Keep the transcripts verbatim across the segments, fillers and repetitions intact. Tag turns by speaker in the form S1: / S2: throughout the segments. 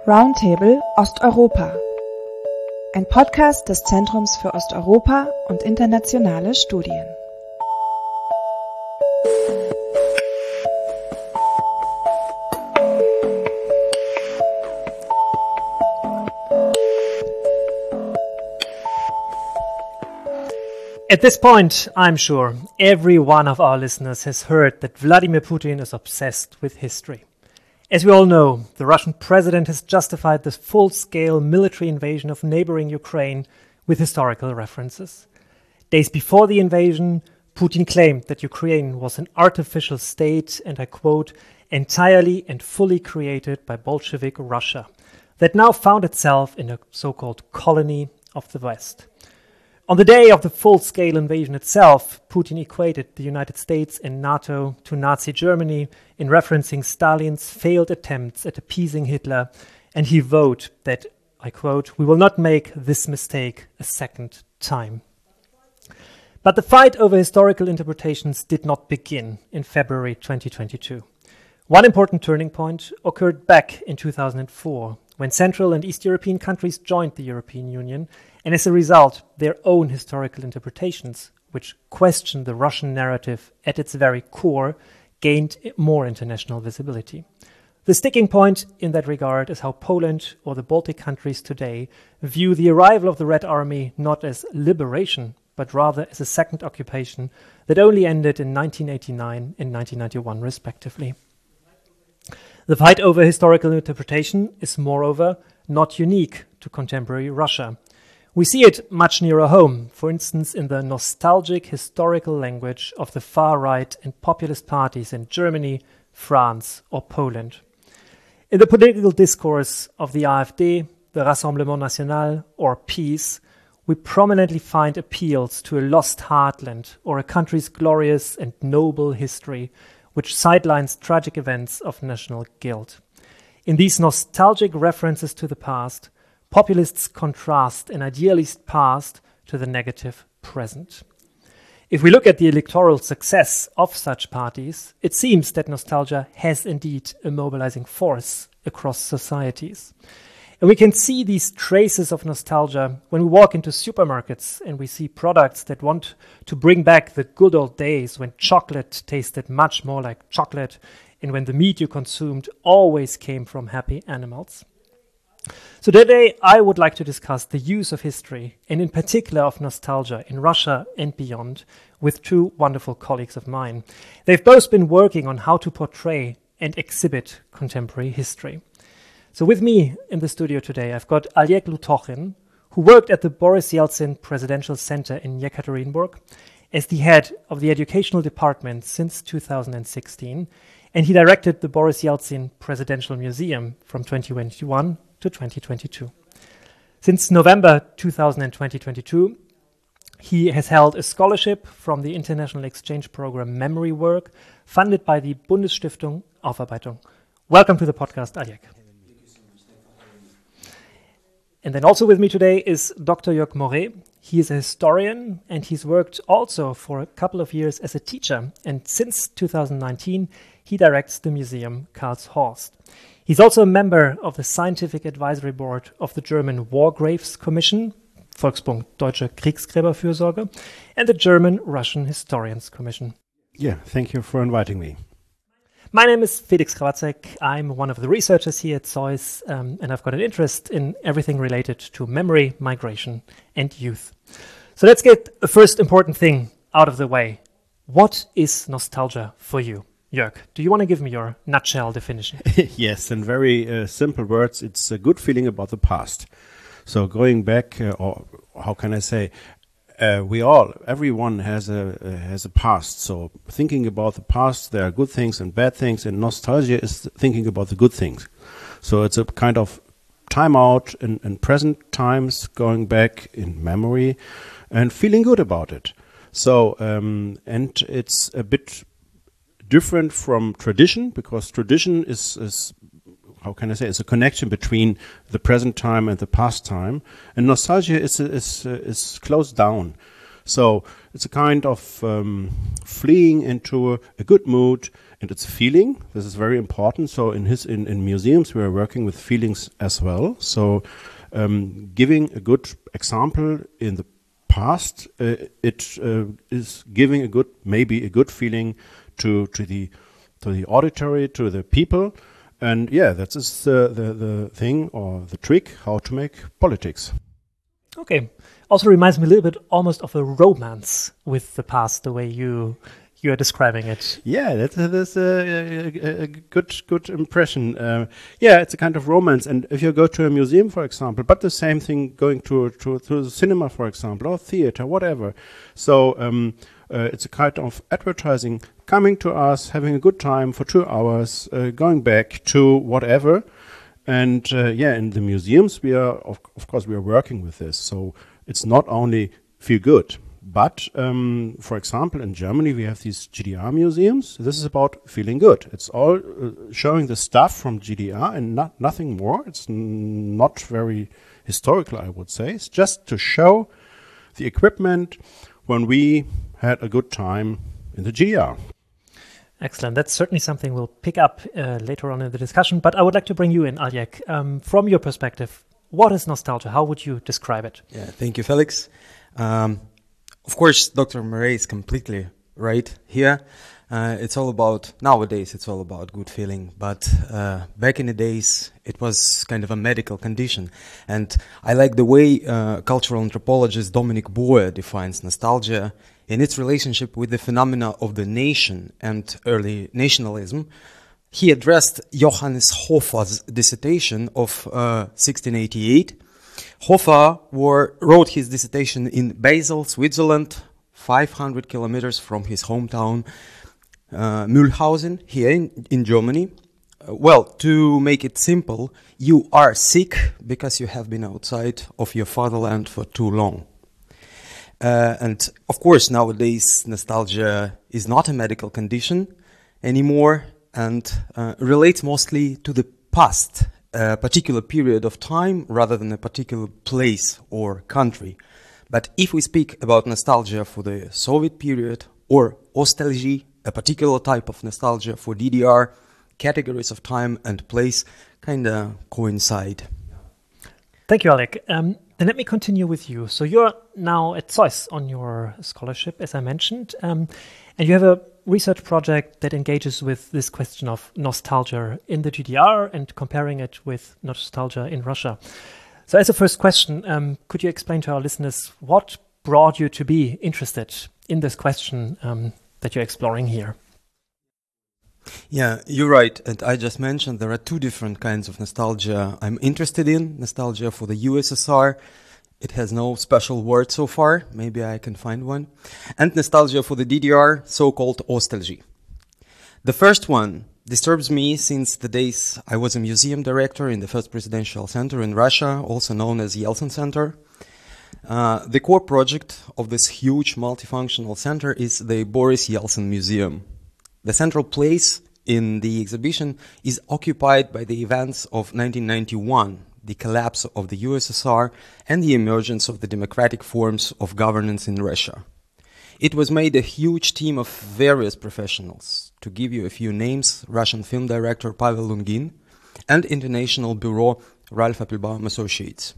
S1: Roundtable Osteuropa. Ein Podcast des Zentrums für Osteuropa und internationale Studien.
S2: At this point, I'm sure every one of our listeners has heard that Vladimir Putin is obsessed with history. As we all know, the Russian president has justified this full-scale military invasion of neighboring Ukraine with historical references. Days before the invasion, Putin claimed that Ukraine was an artificial state, and I quote, entirely and fully created by Bolshevik Russia, that now found itself in a so-called colony of the West. On the day of the full-scale invasion itself, Putin equated the United States and NATO to Nazi Germany in referencing Stalin's failed attempts at appeasing Hitler, and he vowed that, I quote, "We will not make this mistake a second time." But the fight over historical interpretations did not begin in February twenty twenty-two. One important turning point occurred back in two thousand four, when Central and East European countries joined the European Union, and as a result, their own historical interpretations, which questioned the Russian narrative at its very core, gained more international visibility. The sticking point in that regard is how Poland or the Baltic countries today view the arrival of the Red Army not as liberation, but rather as a second occupation that only ended in nineteen eighty-nine and nineteen ninety-one respectively. The fight over historical interpretation is moreover not unique to contemporary Russia. We see it much nearer home, for instance in the nostalgic historical language of the far-right and populist parties in Germany, France or Poland. In the political discourse of the AfD, the Rassemblement National or PiS, we prominently find appeals to a lost heartland or a country's glorious and noble history, which sidelines tragic events of national guilt. In these nostalgic references to the past, populists contrast an idealist past to the negative present. If we look at the electoral success of such parties, it seems that nostalgia has indeed a mobilizing force across societies. And we can see these traces of nostalgia when we walk into supermarkets and we see products that want to bring back the good old days when chocolate tasted much more like chocolate and when the meat you consumed always came from happy animals. So today I would like to discuss the use of history, and in particular of nostalgia, in Russia and beyond, with two wonderful colleagues of mine. They've both been working on how to portray and exhibit contemporary history. So with me in the studio today, I've got Oleg Lutokhin, who worked at the Boris Yeltsin Presidential Center in Yekaterinburg as the head of the educational department since two thousand sixteen, and he directed the Boris Yeltsin Presidential Museum from twenty twenty-one to twenty twenty-two. Since November two thousand twenty-two, he has held a scholarship from the international exchange program Memory Work, funded by the Bundesstiftung Aufarbeitung. Welcome to the podcast, Oleg. And then also with me today is Doctor Jörg Moret. He is a historian and he's worked also for a couple of years as a teacher. And since two thousand nineteen, he directs the museum Karlshorst. He's also a member of the Scientific Advisory Board of the German War Graves Commission, Volksbund Deutsche Kriegsgräberfürsorge, and the German Russian Historians Commission.
S3: Yeah, thank you for inviting me.
S2: My name is Felix Krawatzek. I'm one of the researchers here at ZOiS, um, and I've got an interest in everything related to memory, migration, and youth. So let's get the first important thing out of the way. What is nostalgia for you? Jörg, do you want to give me your nutshell definition?
S3: Yes, in very uh, simple words, it's a good feeling about the past. So going back, uh, or how can I say, uh, we all, everyone has a uh, has a past. So thinking about the past, there are good things and bad things, and nostalgia is thinking about the good things. So it's a kind of time out in, in present times, going back in memory, and feeling good about it. So um, and it's a bit different from tradition, because tradition is, is how can I say, it's a connection between the present time and the past time, and nostalgia is is uh, is closed down. So it's a kind of um, fleeing into a, a good mood, and it's feeling. This is very important. So in his in, in museums, we are working with feelings as well. So um, giving a good example in the past, uh, it uh, is giving a good, maybe a good feeling to to the to the auditory, to the people. And yeah, that is uh, the, the thing or the trick how to make politics.
S2: Okay. Also reminds me a little bit almost of a romance with the past, the way you you are describing it.
S3: Yeah, that's, that's a, a, a good good impression. Uh, yeah, it's a kind of romance. And if you go to a museum, for example, but the same thing going to to, to the cinema, for example, or theater, whatever. So um, uh, it's a kind of advertising, coming to us, having a good time for two hours, uh, going back to whatever. And uh, yeah, in the museums, we are, of, of course, we are working with this. So it's not only feel good, but um, for example, in Germany, we have these G D R museums. This is about feeling good. It's all uh, showing the stuff from G D R and not nothing more. It's n- not very historical, I would say. It's just to show the equipment when we had a good time in the G D R.
S2: Excellent. That's certainly something we'll pick up uh, later on in the discussion. But I would like to bring you in, Aljek. Um, from your perspective, what is nostalgia? How would you describe it?
S4: Yeah, thank you, Felix. Um, of course, Doctor Murray is completely right here. Uh, it's all about, nowadays, it's all about good feeling. But uh, back in the days, it was kind of a medical condition. And I like the way uh, cultural anthropologist Dominic Boer defines nostalgia in its relationship with the phenomena of the nation and early nationalism. He addressed Johannes Hofer's dissertation of uh, sixteen eighty-eight. Hofer were, wrote his dissertation in Basel, Switzerland, five hundred kilometers from his hometown, uh, Mühlhausen, here in, in Germany. Uh, well, to make it simple, you are sick because you have been outside of your fatherland for too long. Uh, and of course, nowadays, nostalgia is not a medical condition anymore and uh, relates mostly to the past, a particular period of time rather than a particular place or country. But if we speak about nostalgia for the Soviet period or Ostalgie, a particular type of nostalgia for D D R, categories of time and place kind of coincide.
S2: Thank you, Alec. Um, then let me continue with you. So you're now at Zeus on your scholarship, as I mentioned, um, and you have a research project that engages with this question of nostalgia in the G D R and comparing it with nostalgia in Russia. So as a first question, um, could you explain to our listeners what brought you to be interested in this question um, that you're exploring here?
S4: Yeah, you're right. And I just mentioned there are two different kinds of nostalgia I'm interested in. Nostalgia for the U S S R. It has no special word so far. Maybe I can find one. And nostalgia for the D D R, so-called Ostalgie. The first one disturbs me since the days I was a museum director in the first presidential center in Russia, also known as Yeltsin Center. Uh, the core project of this huge multifunctional center is the Boris Yeltsin Museum. The central place in the exhibition is occupied by the events of nineteen ninety-one, the collapse of the U S S R and the emergence of the democratic forms of governance in Russia. It was made a huge team of various professionals. To give you a few names, Russian film director Pavel Lungin and International Bureau Ralph Appelbaum Associates.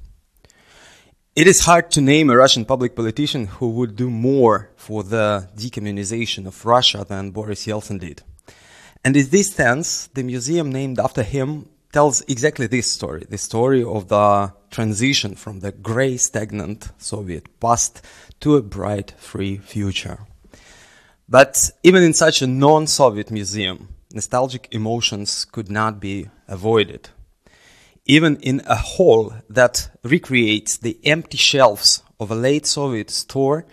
S4: It is hard to name a Russian public politician who would do more for the decommunization of Russia than Boris Yeltsin did. And in this sense, the museum named after him tells exactly this story, the story of the transition from the grey, stagnant Soviet past to a bright, free future. But even in such a non-Soviet museum, nostalgic emotions could not be avoided. Even in a hall that recreates the empty shelves of a late Soviet store,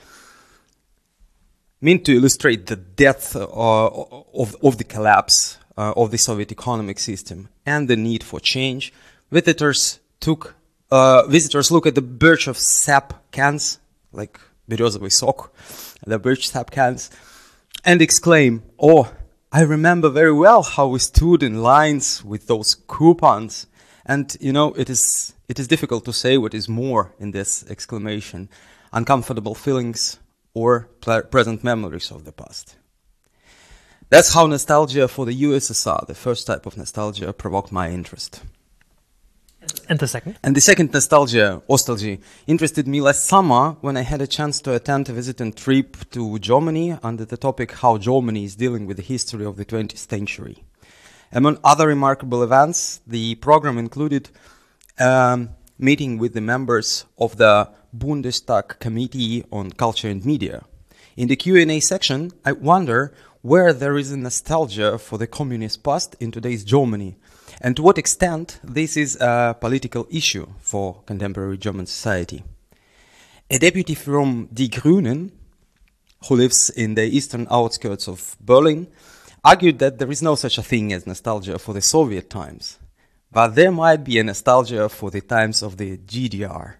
S4: meant to illustrate the depth uh, of, of the collapse uh, of the Soviet economic system and the need for change, visitors took uh, visitors look at the birch of sap cans, like березовый сок, the birch sap cans, and exclaim, "Oh, I remember very well how we stood in lines with those coupons." And, you know, it is it is difficult to say what is more in this exclamation. Uncomfortable feelings, or present memories of the past. That's how nostalgia for the U S S R, the first type of nostalgia, provoked my interest.
S2: And the second?
S4: And the second nostalgia, nostalgia, interested me last summer when I had a chance to attend a visiting trip to Germany under the topic how Germany is dealing with the history of the twentieth century. Among other remarkable events, the program included um, meeting with the members of the Bundestag Committee on Culture and Media. In the Q and A section, I wonder where there is a nostalgia for the communist past in today's Germany, and to what extent this is a political issue for contemporary German society. A deputy from Die Grünen, who lives in the eastern outskirts of Berlin, argued that there is no such a thing as nostalgia for the Soviet times, but there might be a nostalgia for the times of the G D R.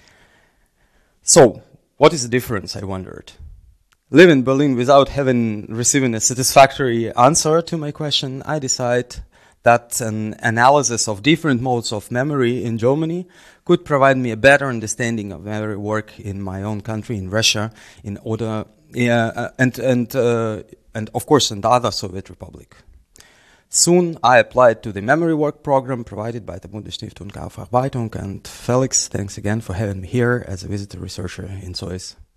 S4: So, what is the difference, I wondered? Live in Berlin without having receiving a satisfactory answer to my question, I decide that an analysis of different modes of memory in Germany could provide me a better understanding of memory work in my own country, in Russia, in order, uh, and and uh, and of course in the other Soviet Republic. Soon I applied to the memory work program provided by the Bundesstiftung Aufarbeitung, and Felix, thanks again for having me here as a visitor researcher in S O I S.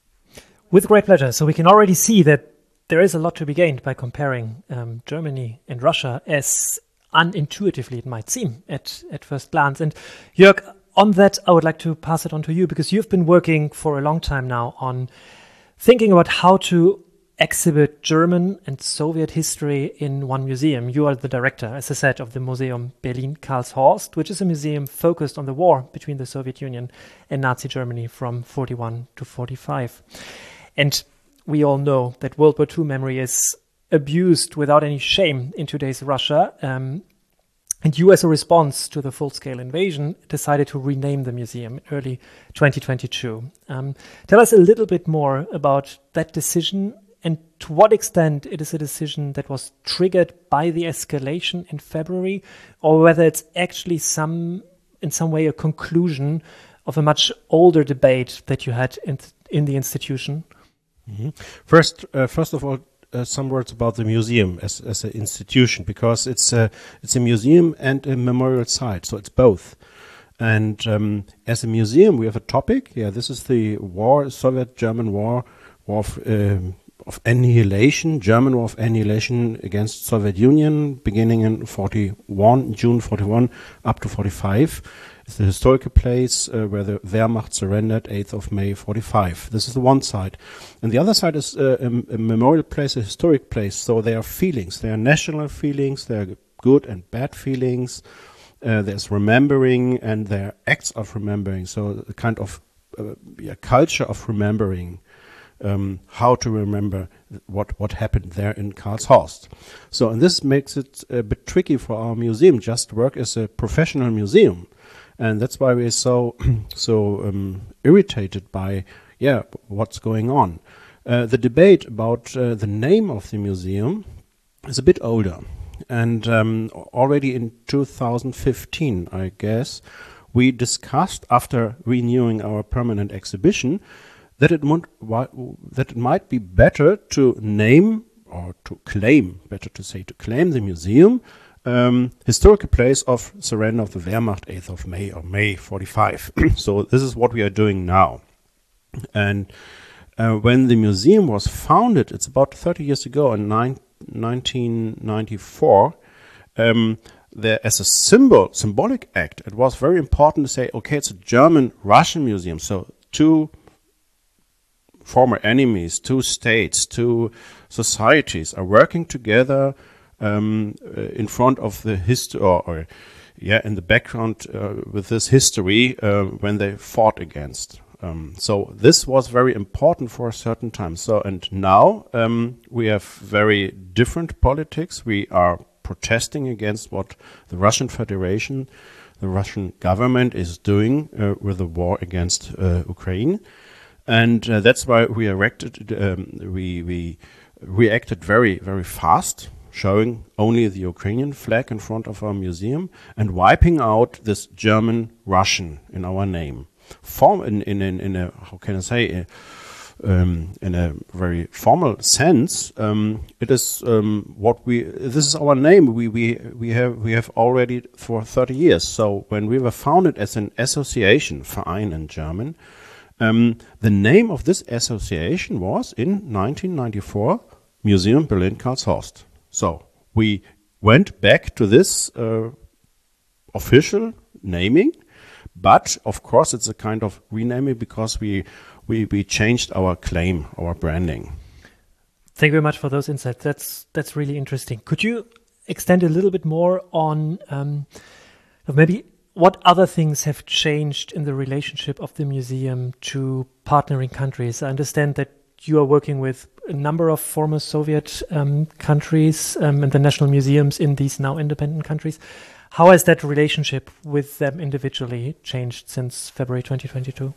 S2: With great pleasure. So we can already see that there is a lot to be gained by comparing um, Germany and Russia, as unintuitively it might seem at, at first glance. And Jörg, on that, I would like to pass it on to you, because you've been working for a long time now on thinking about how to exhibit German and Soviet history in one museum. You are the director, as I said, of the Museum Berlin-Karlshorst, which is a museum focused on the war between the Soviet Union and Nazi Germany from forty-one to forty-five. And we all know that World War Two memory is abused without any shame in today's Russia. Um, and you, as a response to the full-scale invasion, decided to rename the museum in early twenty twenty-two. Um, tell us a little bit more about that decision, and to what extent it is a decision that was triggered by the escalation in February, or whether it's actually some, in some way, a conclusion of a much older debate that you had in, in the institution.
S3: Mm-hmm. First, uh, first of all, uh, some words about the museum as as an institution, because it's a it's a museum and a memorial site, so it's both. And um, as a museum, we have a topic. Yeah, this is the war, Soviet-German war, war of, um, of annihilation, German war of annihilation against Soviet Union, beginning in forty-one, June forty-one, up to forty-five. It's the historical place uh, where the Wehrmacht surrendered, eighth of May forty-five. This is the one side. And the other side is uh, a, a memorial place, a historic place. So there are feelings. There are national feelings. There are good and bad feelings. Uh, there's remembering, and there are acts of remembering. So a kind of uh, yeah, culture of remembering. Um, how to remember what, what happened there in Karlshorst. So, and this makes it a bit tricky for our museum just to work as a professional museum. And that's why we're so so um, irritated by yeah what's going on. Uh, the debate about uh, the name of the museum is a bit older, and um, already in two thousand fifteen, I guess, we discussed, after renewing our permanent exhibition, that it might that it might be better to name, or to claim, better to say, to claim the museum. Um, historical place of surrender of the Wehrmacht, eighth of May, or May forty-five. So this is what we are doing now. And uh, when the museum was founded, it's about thirty years ago, in nineteen ninety-four, um, there, as a symbol, symbolic act, it was very important to say, okay, it's a German-Russian museum. So two former enemies, two states, two societies are working together Um, uh, in front of the history, or, or yeah, in the background uh, with this history uh, when they fought against. Um, so this was very important for a certain time. So, and now um, we have very different politics. We are protesting against what the Russian Federation, the Russian government is doing uh, with the war against uh, Ukraine. And uh, that's why we erected, um, we, we reacted very, very fast, showing only the Ukrainian flag in front of our museum and wiping out this German-Russian in our name. Form in, in, in, in a, how can I say, a, um, in a very formal sense, um, it is um, what we. This is our name. We we we have we have already for thirty years. So when we were founded as an association, Verein in German, um, the name of this association was in nineteen ninety-four Museum Berlin Karlshorst. So we went back to this uh, official naming, but of course it's a kind of renaming because we. We, we changed our claim, our branding.
S2: Thank you very much for those insights. That's that's really interesting. Could you extend a little bit more on um, maybe what other things have changed in the relationship of the museum to partnering countries? I understand that you are working with a number of former Soviet um, countries um, and the national museums in these now independent countries. How has that relationship with them individually changed since February twenty twenty-two?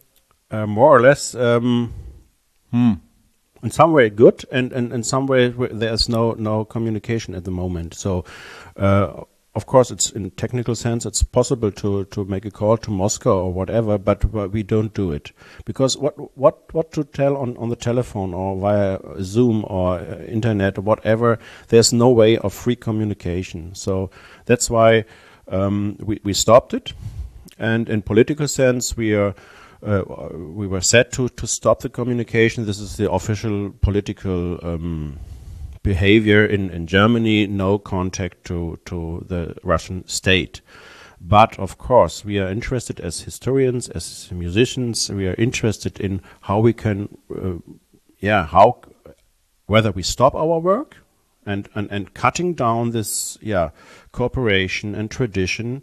S3: Uh, more or less, um, hmm. in some way good, and, and in some way there's no no communication at the moment. So, uh, of course, it's in technical sense it's possible to to make a call to Moscow or whatever, but, but we don't do it because what what what to tell on on the telephone or via Zoom or uh, internet or whatever. There's no way of free communication. So that's why um, we we stopped it, and in political sense we are. Uh, we were set to, to stop the communication. This is the official political um, behavior in, in Germany, no contact to, to the Russian state. But of course, we are interested as historians, as musicians, we are interested in how we can, uh, yeah, how, whether we stop our work and, and, and cutting down this, yeah, cooperation and tradition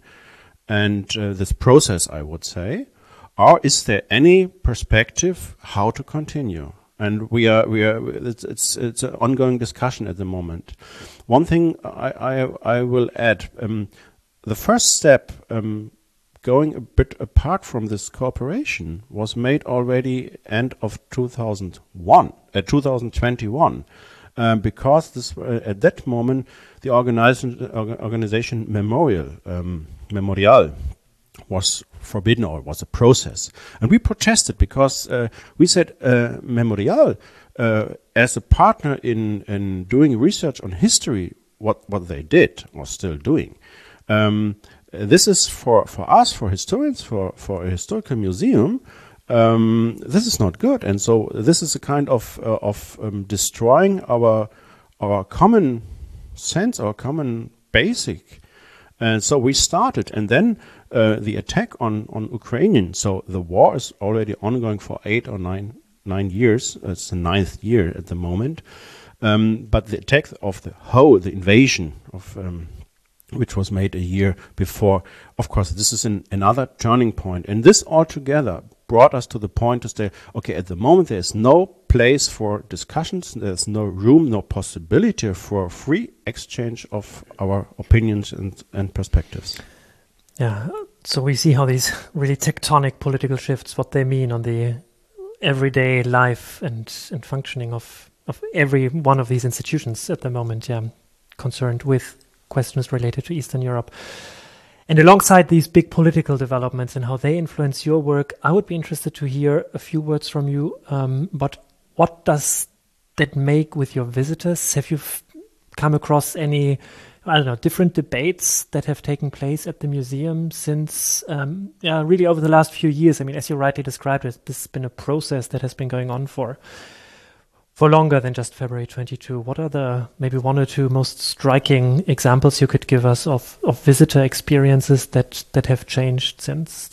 S3: and uh, this process, I would say. Or is there any perspective how to continue? And we are, we are. It's it's, it's an ongoing discussion at the moment. One thing I I, I will add: um, the first step, um, going a bit apart from this cooperation, was made already end of two thousand one, uh, two thousand twenty-one, um, because this uh, at that moment the organization organization Memorial um, Memorial was forbidden, or it was a process. And we protested because uh, we said uh, Memorial, uh, as a partner in, in doing research on history, what, what they did, was still doing. Um, this is for, for us, for historians, for, for a historical museum, um, this is not good. And so this is a kind of, uh, of um, destroying our, our common sense, our common basic. And so we started, and then uh, the attack on, on Ukrainian. So the war is already ongoing for eight or nine nine years. It's the ninth year at the moment. Um, but the attack of the whole, the invasion of, um, which was made a year before, of course, this is an, another turning point. And this altogether brought us to the point to say, okay, at the moment there is no place for discussions, there's no room, no possibility for free exchange of our opinions and, and perspectives.
S2: Yeah, so we see how these really tectonic political shifts, what they mean on the everyday life and, and functioning of, of every one of these institutions at the moment, yeah, concerned with questions related to Eastern Europe. And alongside these big political developments and how they influence your work, I would be interested to hear a few words from you. Um, but what does that make with your visitors? Have you f- come across any, I don't know, different debates that have taken place at the museum since, um, yeah, really over the last few years? I mean, as you rightly described it, this has been a process that has been going on for for longer than just February twenty-two. What are the maybe one or two most striking examples you could give us of, of visitor experiences that, that have changed since?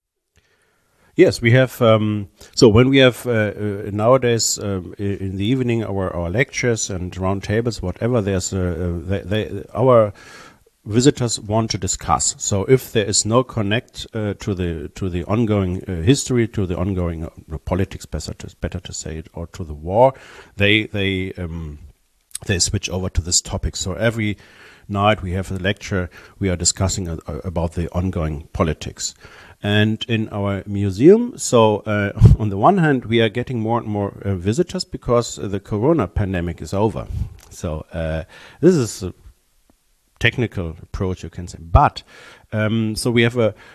S3: Yes, we have. Um, so when we have uh, uh, nowadays um, in the evening our, our lectures and round tables, whatever, there's uh, uh, they, they, our visitors want to discuss. So if there is no connect uh, to the to the ongoing uh, history, to the ongoing uh, politics, better to, better to say it, or to the war, they they um, they switch over to this topic. So every night we have a lecture, we are discussing uh, about the ongoing politics. And in our museum, so uh, on the one hand, we are getting more and more uh, visitors because uh, the corona pandemic is over. So uh, this is a technical approach, you can say. But um, so we have a,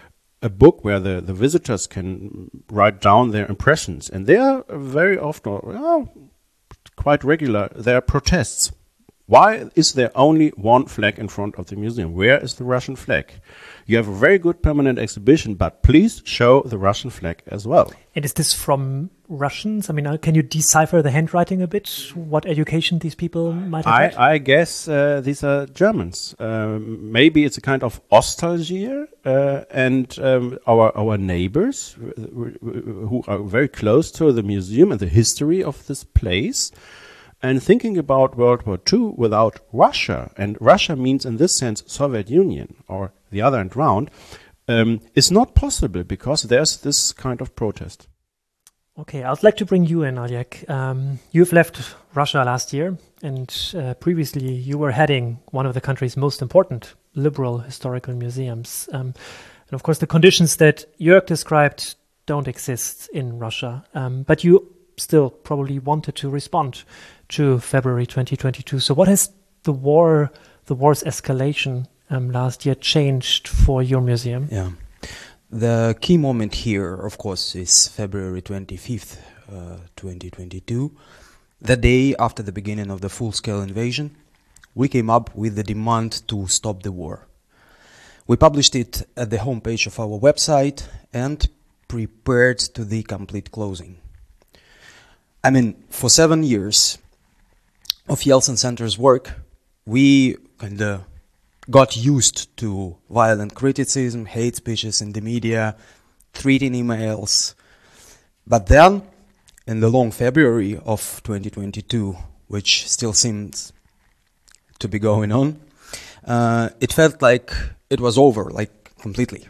S3: a book where the, the visitors can write down their impressions, and they are very often, well, quite regular. There are protests. Why is there only one flag in front of the museum? Where is the Russian flag? You have a very good permanent exhibition, but please show the Russian flag as well.
S2: And is this from Russians? I mean, uh, can you decipher the handwriting a bit? What education these people might have
S3: I,
S2: had?
S3: I guess uh, these are Germans. Um, maybe it's a kind of nostalgia, uh, and um, our our neighbors who are very close to the museum and the history of this place, and thinking about World War Two without Russia, and Russia means in this sense Soviet Union or the other end round, um, is not possible because there's this kind of protest.
S2: Okay, I'd like to bring you in, Aljek. Um, you've left Russia last year, and uh, previously you were heading one of the country's most important liberal historical museums. Um, and of course, the conditions that Jörg described don't exist in Russia, um, but you still probably wanted to respond to February twenty twenty-two. So what has the war, the war's escalation um, last year changed for your museum?
S4: Yeah. The key moment here, of course, is February twenty-fifth, uh, twenty twenty-two. The day after the beginning of the full-scale invasion, we came up with the demand to stop the war. We published it at the homepage of our website and prepared to the complete closing. I mean, for seven years of Yeltsin Center's work, we kind of got used to violent criticism, hate speeches in the media, threatening emails. But then, in the long February of twenty twenty-two, which still seems to be going on, uh, it felt like it was over, like completely.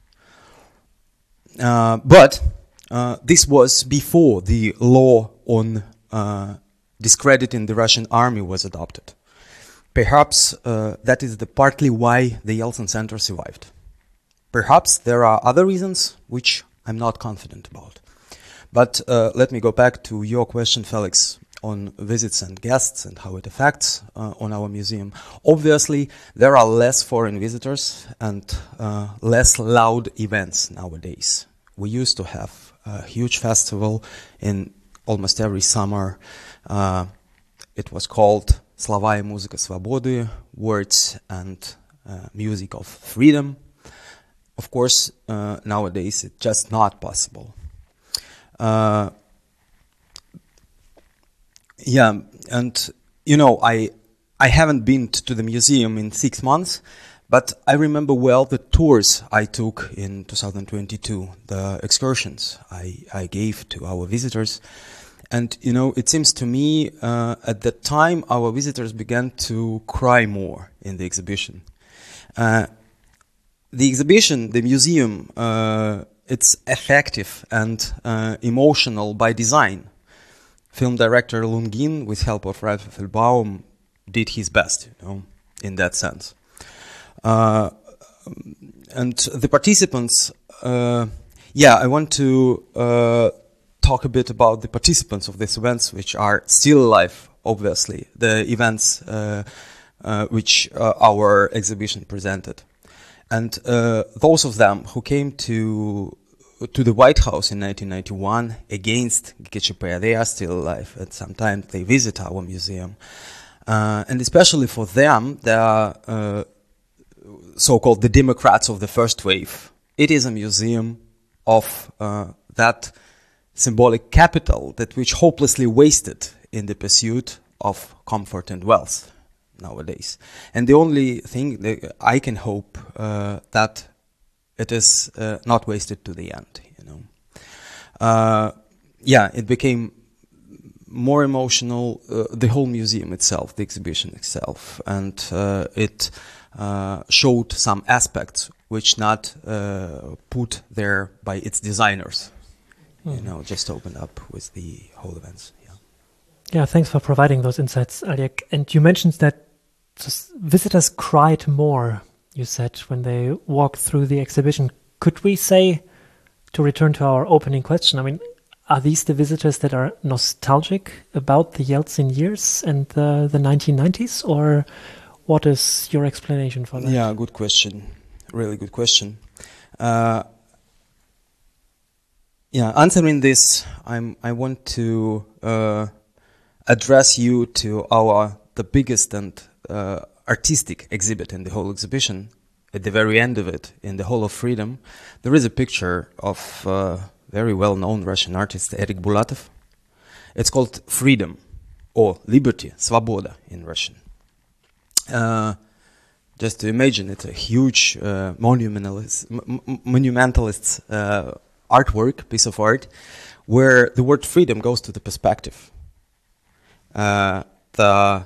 S4: Uh, but uh, this was before the law on uh, discrediting the Russian army was adopted. Perhaps uh, that is the partly why the Yeltsin Center survived. Perhaps there are other reasons which I'm not confident about. But uh, let me go back to your question, Felix, on visits and guests and how it affects uh, on our museum. Obviously, there are less foreign visitors and uh, less loud events nowadays. We used to have a huge festival in almost every summer. Uh, it was called Slova и muzika svobody, words and uh, music of freedom. Of course, uh, nowadays it's just not possible. Uh, yeah, and you know, I I haven't been t- to the museum in six months, but I remember well the tours I took in two thousand twenty-two, the excursions I, I gave to our visitors. And, you know, it seems to me uh, at that time our visitors began to cry more in the exhibition. Uh, the exhibition, the museum, uh, it's effective and uh, emotional by design. Film director Lungin, with help of Ralph Felbaum, did his best, you know, in that sense. Uh, and the participants, uh, yeah, I want to uh, talk a bit about the participants of these events, which are still alive, obviously, the events uh, uh, which uh, our exhibition presented. And uh, those of them who came to to the White House in nineteen ninety-one against G K C P, they are still alive, and sometimes they visit our museum. Uh, and especially for them, they are uh, so-called the Democrats of the first wave. It is a museum of uh, that symbolic capital that which hopelessly wasted in the pursuit of comfort and wealth nowadays. And the only thing that I can hope uh, that it is uh, not wasted to the end, you know. Uh, yeah, it became more emotional, uh, the whole museum itself, the exhibition itself, and uh, it uh, showed some aspects which not uh, put there by its designers. Mm. You know, just opened up with the whole events. Yeah.
S2: Yeah, thanks for providing those insights, Aljek. And you mentioned that visitors cried more, you said, when they walked through the exhibition. Could we say, to return to our opening question, I mean, are these the visitors that are nostalgic about the Yeltsin years and the, the nineteen nineties, or what is your explanation for that?
S4: Yeah, good question. Really good question. Uh, Yeah, answering this, I'm, I want to uh, address you to our the biggest and uh, artistic exhibit in the whole exhibition. At the very end of it, in the Hall of Freedom, there is a picture of uh, very well-known Russian artist Erik Bulatov. It's called Freedom, or Liberty, Svoboda in Russian. Uh, just to imagine, it's a huge uh, monumentalist, m- m- monumentalist uh, artwork, piece of art, where the word freedom goes to the perspective. Uh, the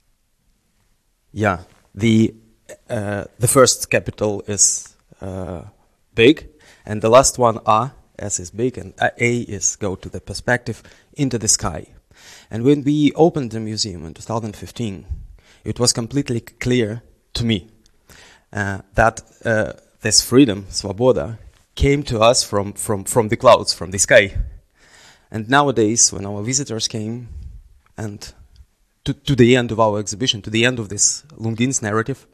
S4: yeah, the uh, the first capital is uh, big, and the last one A, S is big, and A is go to the perspective into the sky. And when we opened the museum in two thousand fifteen, it was completely clear to me uh, that uh, this freedom, Svoboda, came to us from, from, from the clouds, from the sky. And nowadays, when our visitors came and to, to the end of our exhibition, to the end of this Lungin's narrative,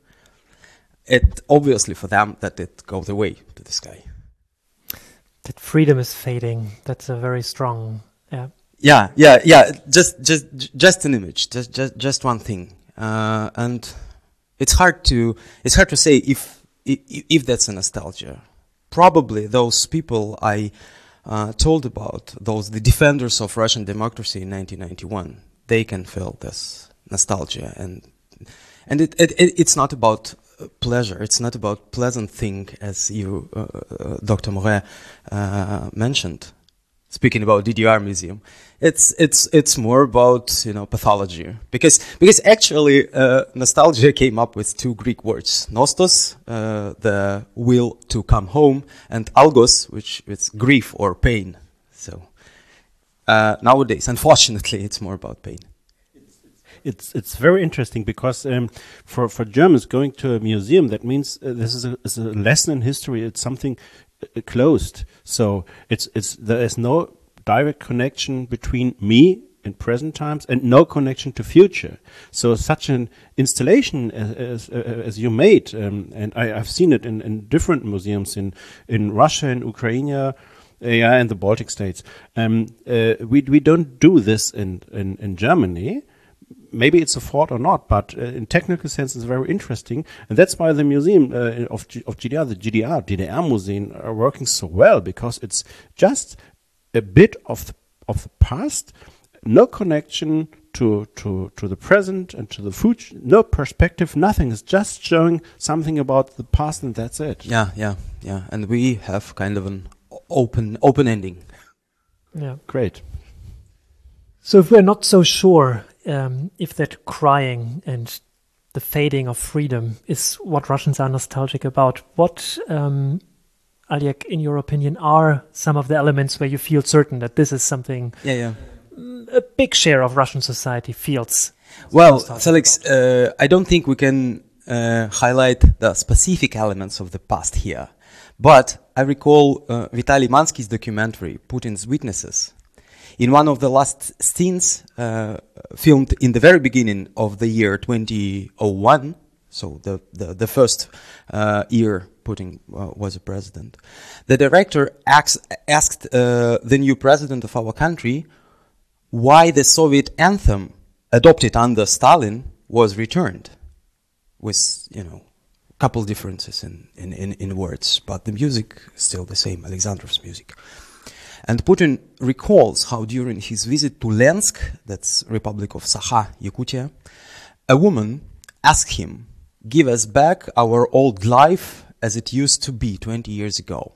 S4: it obviously for them that it goes away to the sky.
S2: That freedom is fading. That's a very strong, yeah.
S4: Yeah, yeah, yeah. Just, just, just an image. Just, just, just one thing. Uh, and it's hard to, it's hard to say if, if, if that's a nostalgia. Probably those people I uh, told about, those the defenders of Russian democracy in nineteen ninety-one, they can feel this nostalgia, and and it, it, it it's not about pleasure. It's not about pleasant thing, as you, uh, uh, Doctor Moret, uh, mentioned. Speaking about D D R museum, it's it's it's more about, you know, pathology, because because actually uh, nostalgia came up with two Greek words: nostos, uh, the will to come home, and algos, which is grief or pain. So uh, nowadays, unfortunately, it's more about pain.
S3: It's it's very interesting because um, for for Germans, going to a museum, that means uh, this is a, is a lesson in history. It's something uh, closed. So it's it's there is no direct connection between me in present times and no connection to future. So such an installation as, as, as you made, um, and I, I've seen it in, in different museums in in Russia, in Ukraine, uh, yeah, and the Baltic states. Um, uh, we we don't do this in in, in Germany. Maybe it's a fault or not, but uh, in technical sense, it's very interesting, and that's why the museum uh, of G- of G D R, the G D R, D D R Museum, are working so well, because it's just a bit of the, of the past, no connection to to to the present and to the future, no perspective, nothing. It's just showing something about the past, and that's it.
S4: Yeah, yeah, yeah. And we have kind of an open open ending.
S2: Yeah,
S3: great.
S2: So if we're not so sure um, if that crying and the fading of freedom is what Russians are nostalgic about, what, um, Oleg, in your opinion, are some of the elements where you feel certain that this is something
S4: yeah, yeah.
S2: a big share of Russian society feels?
S4: Well, Felix, uh, I don't think we can uh, highlight the specific elements of the past here, but I recall uh, Vitaly Mansky's documentary, Putin's Witnesses. In one of the last scenes, uh, filmed in the very beginning of the year twenty oh one, so the, the, the first uh, year Putin uh, was a president, the director asked, asked uh, the new president of our country why the Soviet anthem adopted under Stalin was returned, with, you know, a couple differences in, in, in, in words, but the music is still the same, Alexandrov's music. And Putin recalls how during his visit to Lensk, that's Republic of Sakha, Yakutia, a woman asked him, "Give us back our old life as it used to be twenty years ago."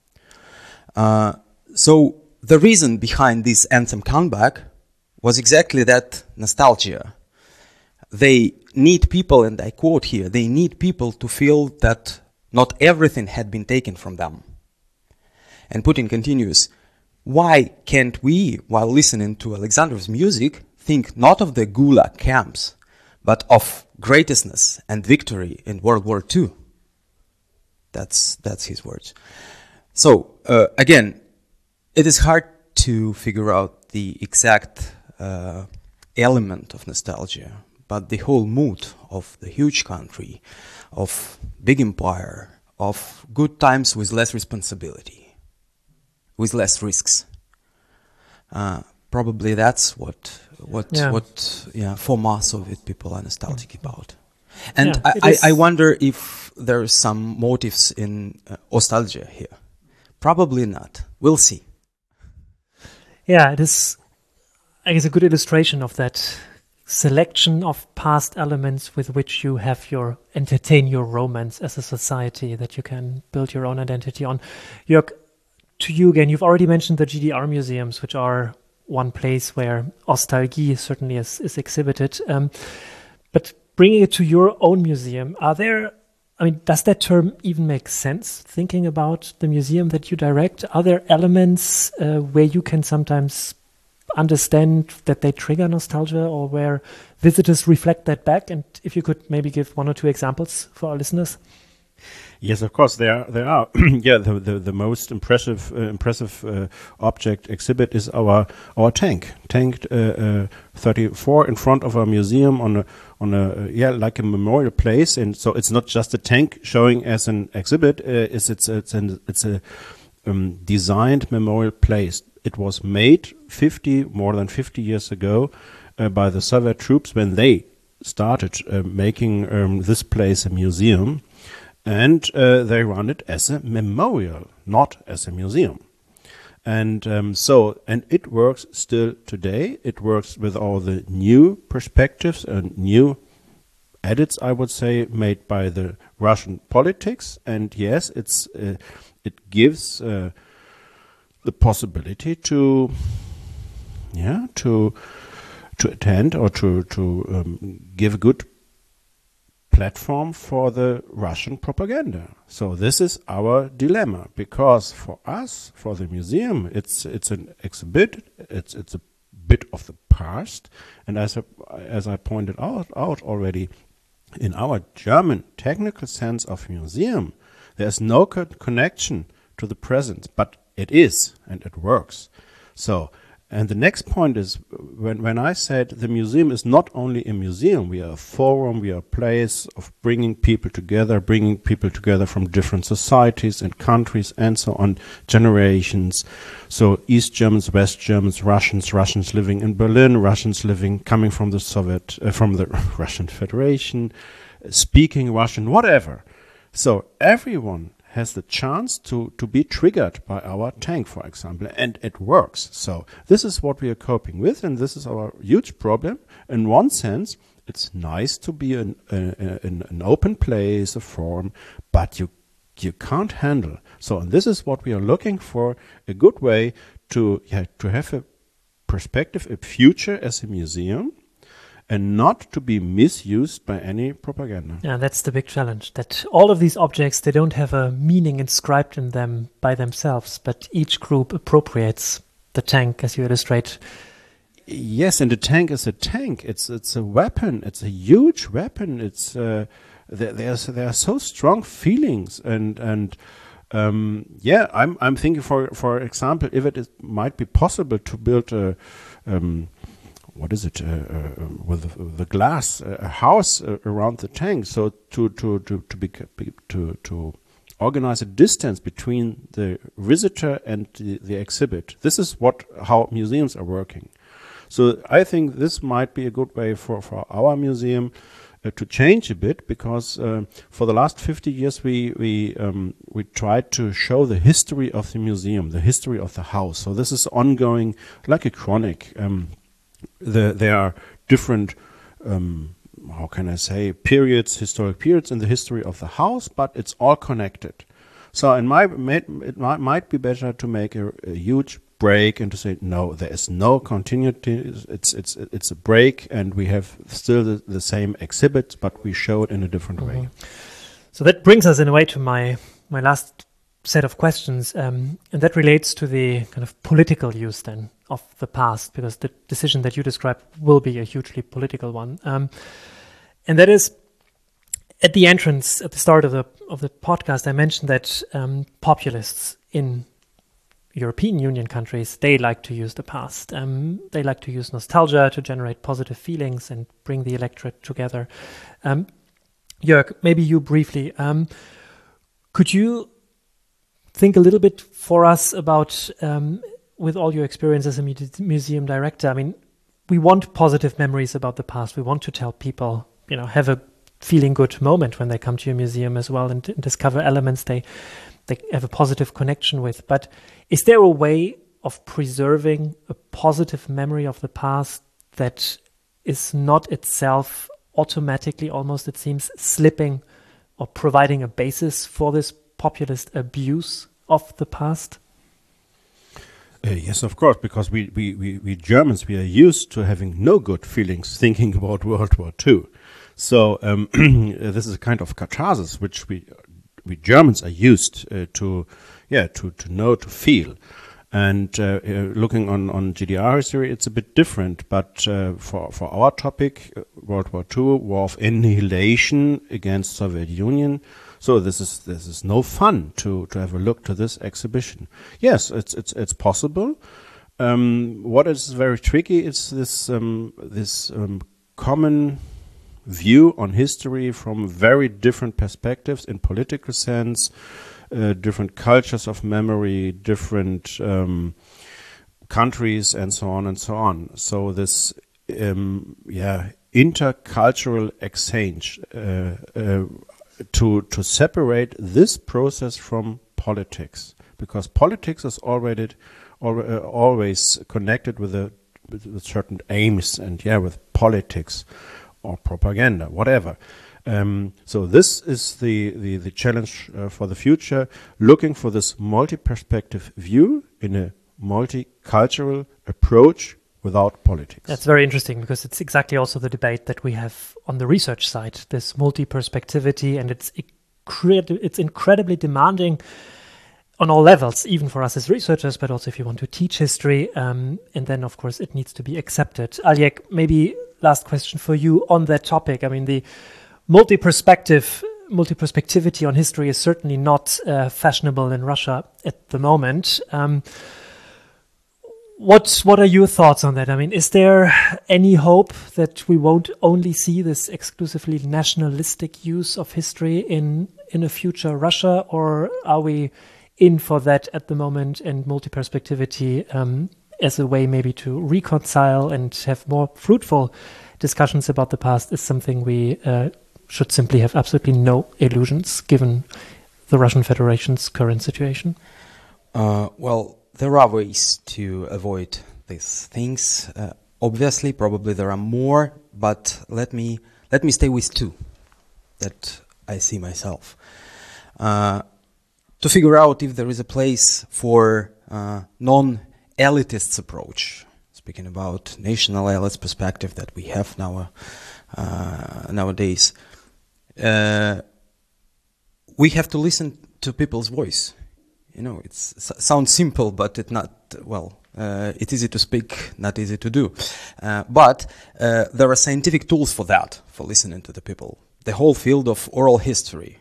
S4: Uh, so the reason behind this anthem comeback was exactly that nostalgia. They need people, and I quote here, they need people to feel that not everything had been taken from them. And Putin continues, "Why can't we, while listening to Alexandrov's music, think not of the Gulag camps, but of greatness and victory in World War Two?" That's that's his words. So, uh, again, it is hard to figure out the exact uh, element of nostalgia, but the whole mood of the huge country, of big empire, of good times with less responsibility. with less risks. Uh, probably that's what what
S2: Yeah.
S4: what yeah for most Soviet people are nostalgic about. And
S2: Yeah, it
S4: I,
S2: is-
S4: I, I wonder if there are some motives in uh, nostalgia here. Probably not. We'll see.
S2: Yeah, it is, I guess, a good illustration of that selection of past elements with which you have your entertain your romance as a society that you can build your own identity on. Jörg, to you again, you've already mentioned the G D R museums, which are one place where nostalgia certainly is, is exhibited. Um, but bringing it to your own museum, are there, I mean, does that term even make sense, thinking about the museum that you direct? Are there elements uh, where you can sometimes understand that they trigger nostalgia, or where visitors reflect that back? And if you could maybe give one or two examples for our listeners.
S3: Yes, of course there are. There are. yeah, the, the the most impressive uh, impressive uh, object exhibit is our our tank, tank uh, uh, thirty-four in front of our museum on a on a uh, yeah like a memorial place. And so it's not just a tank showing as an exhibit. Uh, it's it's it's an it's a um, designed memorial place. It was made fifty more than fifty years ago uh, by the Soviet troops when they started uh, making um, this place a museum. And uh, they run it as a memorial, not as a museum. And um, so, and it works still today. It works with all the new perspectives and new edits, I would say, made by the Russian politics. And yes, it's uh, it gives uh, the possibility to, yeah, to to attend or to to um, give a good platform for the Russian propaganda. So this is our dilemma, because for us, for the museum, it's it's an exhibit, it's it's a bit of the past, and as I, as I pointed out out already, in our German technical sense of museum, there's no co- connection to the present, but it is, and it works. So. And the next point is, when, when I said the museum is not only a museum, we are a forum, we are a place of bringing people together, bringing people together from different societies and countries and so on, generations. So East Germans, West Germans, Russians, Russians living in Berlin, Russians living, coming from the Soviet, uh, from the Russian Federation, uh, speaking Russian, whatever. So everyone has the chance to, to be triggered by our tank, for example, and it works. So this is what we are coping with, and this is our huge problem. In one sense, it's nice to be an, a, an, an open place, a forum, but you you can't handle. So and this is what we are looking for, a good way to yeah, to have a perspective, a future as a museum, and not to be misused by any propaganda.
S2: Yeah, that's the big challenge, that all of these objects, they don't have a meaning inscribed in them by themselves, but each group appropriates the tank, as you illustrate.
S3: Yes, and the tank is a tank. It's it's a weapon. It's a huge weapon. It's uh, there, there's there are so strong feelings, and and um, yeah, I'm I'm thinking for for example, if it is, might be possible to build a um, what is it, uh, uh, with the, the glass, uh, a house uh, around the tank, so to to to to, be, to to organize a distance between the visitor and the, the exhibit. This is what how museums are working. So I think this might be a good way for for our museum uh, to change a bit, because uh, for the last fifty years we we um, we tried to show the history of the museum, the history of the house. So this is ongoing, like a chronic. Um, The, there are different, um, how can I say, periods, historic periods in the history of the house, but it's all connected. So in my, it might, might be better to make a, a huge break and to say, no, there is no continuity. It's it's it's a break, and we have still the, the same exhibit, but we show it in a different mm-hmm. way.
S2: So that brings us in a way to my my last set of questions, um, and that relates to the kind of political use then of the past, because the decision that you described will be a hugely political one. Um, and that is, at the entrance, at the start of the of the podcast, I mentioned that um, populists in European Union countries, they like to use the past. Um, they like to use nostalgia to generate positive feelings and bring the electorate together. Um, Jörg, maybe you briefly, um, could you think a little bit for us about, um, with all your experience as a mu- museum director, I mean, we want positive memories about the past. We want to tell people, you know, have a feeling good moment when they come to your museum as well, and, and discover elements they they have a positive connection with. But is there a way of preserving a positive memory of the past that is not itself automatically, almost it seems, slipping or providing a basis for this populist abuse of the past?
S3: Uh, yes, of course, because we, we, we, we Germans, we are used to having no good feelings thinking about World War Two. So um, this is a kind of catharsis which we we Germans are used uh, to, yeah, to, to know, to feel. And uh, uh, looking on, on G D R history, it's a bit different. But uh, for for our topic, uh, World War Two, war of annihilation against Soviet Union. So this is this is no fun to, to have a look to this exhibition. Yes, it's it's it's possible. Um, what is very tricky is this um, this um, common view on history from very different perspectives in political sense. Uh, different cultures of memory, different um, countries, and so on and so on. So this, um, yeah, intercultural exchange uh, uh, to to separate this process from politics, because politics is already al uh, always connected with, a, with certain aims, and yeah, with politics or propaganda, whatever. Um, so this is the, the, the challenge uh, for the future, looking for this multi-perspective view in a multicultural approach without politics.
S2: That's very interesting, because it's exactly also the debate that we have on the research side, this multi-perspectivity, and it's, incredi- it's incredibly demanding on all levels, even for us as researchers, but also if you want to teach history. Um, and then, of course, it needs to be accepted. Aljek, maybe last question for you on that topic. I mean, the multi-perspective, multi-perspectivity on history is certainly not uh, fashionable in Russia at the moment. Um, what what are your thoughts on that? I mean, is there any hope that we won't only see this exclusively nationalistic use of history in in a future Russia, or are we in for that at the moment, and multi-perspectivity um, as a way maybe to reconcile and have more fruitful discussions about the past is something we uh, should simply have absolutely no illusions given the Russian Federation's current situation?
S4: Uh, well, there are ways to avoid these things. Uh, obviously, probably there are more, but let me let me stay with two that I see myself. Uh, to figure out if there is a place for uh, non-elitist approach, speaking about national elite perspective that we have now uh, nowadays. Uh, we have to listen to people's voice. You know, it sounds simple, but it not, well, uh, it's easy to speak, not easy to do. Uh, but uh, there are scientific tools for that, for listening to the people. The whole field of oral history.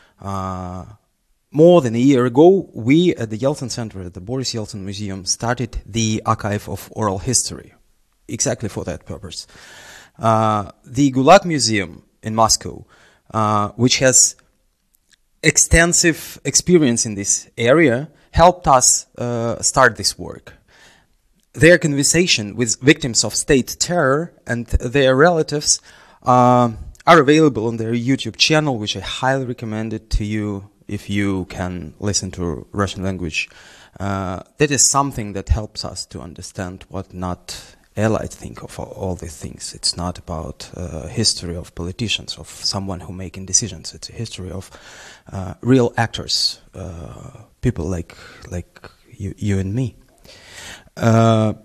S4: Uh, more than a year ago, we at the Yeltsin Center, at the Boris Yeltsin Museum, started the archive of oral history, exactly for that purpose. Uh, the Gulag Museum in Moscow, Uh, which has extensive experience in this area, helped us uh, start this work. Their conversation with victims of state terror and their relatives uh, are available on their YouTube channel, which I highly recommend it to you if you can listen to Russian language. Uh, that is something that helps us to understand what not Allied think of all, all these things. It's not about uh, history of politicians, of someone who making decisions. It's a history of uh, real actors, uh, people like like you, you and me. Uh,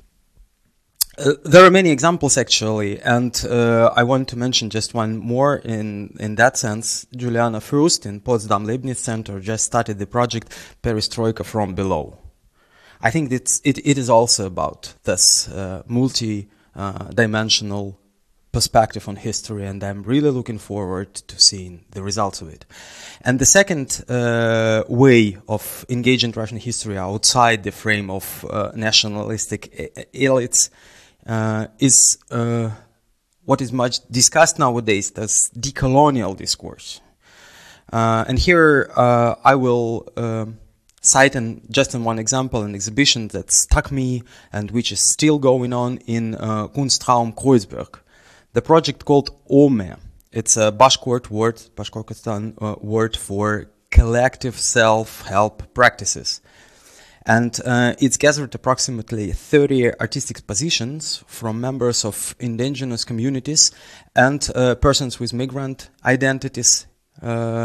S4: uh, there are many examples actually, and uh, I want to mention just one more in in that sense. Juliana Frost in Potsdam Leibniz Center just started the project Perestroika from Below. I think it's, it, it is also about this uh, multi-dimensional uh, perspective on history, and I'm really looking forward to seeing the results of it. And the second uh, way of engaging Russian history outside the frame of uh, nationalistic elites uh, is uh, what is much discussed nowadays, this decolonial discourse. Uh, and here uh, I will... Uh, cite an, just in one example an exhibition that struck me and which is still going on in uh, Kunstraum Kreuzberg. The project called Ome. It's a Bashkort word, Bashkortostan uh, word for collective self-help practices. And uh, it's gathered approximately thirty artistic expositions from members of indigenous communities and uh, persons with migrant identities uh,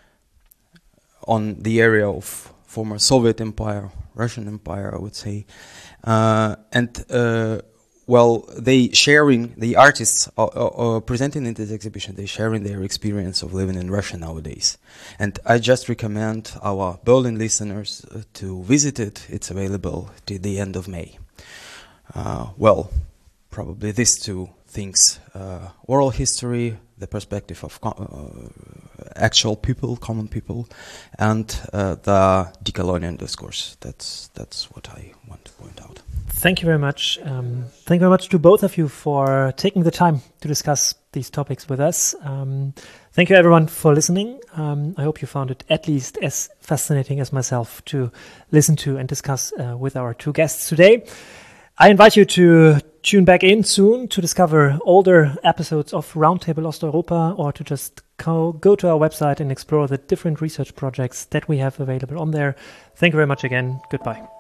S4: on the area of former Soviet Empire, Russian Empire, I would say. Uh, and, uh, well, they sharing, the artists are, are, are presenting in this exhibition, they sharing their experience of living in Russia nowadays. And I just recommend our Berlin listeners uh, to visit it. It's available till the end of May. Uh, well, probably these two things, uh, oral history, the perspective of uh, actual people, common people, and uh, the decolonial discourse. That's that's what I want to point out.
S2: Thank you very much. Um, thank you very much to both of you for taking the time to discuss these topics with us. Um, thank you everyone for listening. Um, I hope you found it at least as fascinating as myself to listen to and discuss uh, with our two guests today. I invite you to tune back in soon to discover older episodes of Roundtable Osteuropa, or to just go, go to our website and explore the different research projects that we have available on there. Thank you very much again. Goodbye.